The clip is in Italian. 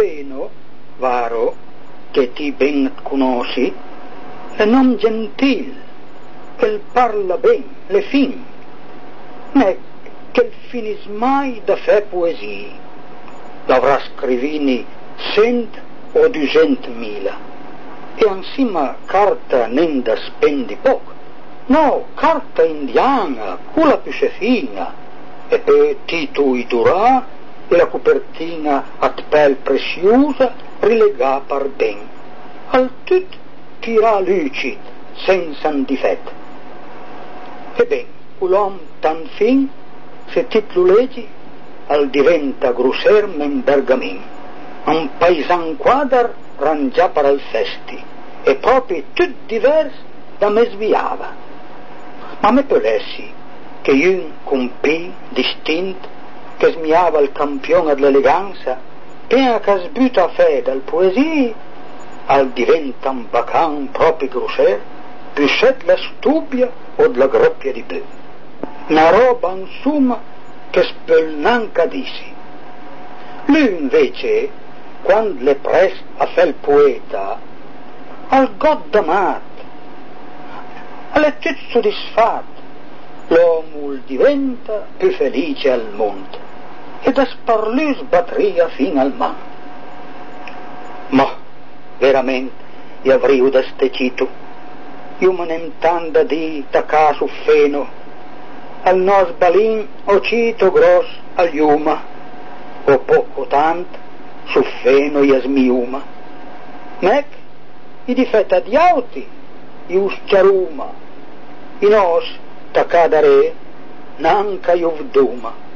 Feno, varo, che ti ben conosci, è nom gentil, che parla ben, le fin, ne che finis mai da fe poesie, l'avrà scrivini 100 o 200.000, e ansima carta nen da spendi poco, no, carta indiana, quella più fina, e per Tito i durà, e la copertina a pel preziosa rilegà par ben, al tut tirà lucid, senza un difetto. E ben, l'uom tan fin, se tit lo leggi, al diventa grosser men bergamin, un paisan quadar rangià per al festi, e proprio tut divers da me sviava. Ma me pelessi, che un compì distint, che smiava il campione dell'eleganza, pena che sbuta fe dal poesie, al diventa un bacan proprio grosser, più set la stubia o della groppia di blu. Una roba insomma che spelnanca dissi. Lui invece, quando le pres a fe il poeta, al god d'amat, alle tut soddisfat, l'uomo diventa più felice al mondo, e da sparlus batteria fin al man. Ma, veramente, io avrei da stecito, io me ne intanda di da caso Feno, al nos balin o cito gros al iuma, o poco tanto, su Feno io smiuma. Mec, i difetta di auti, io schiaruma, i nos, da cadere, nanca io vduma.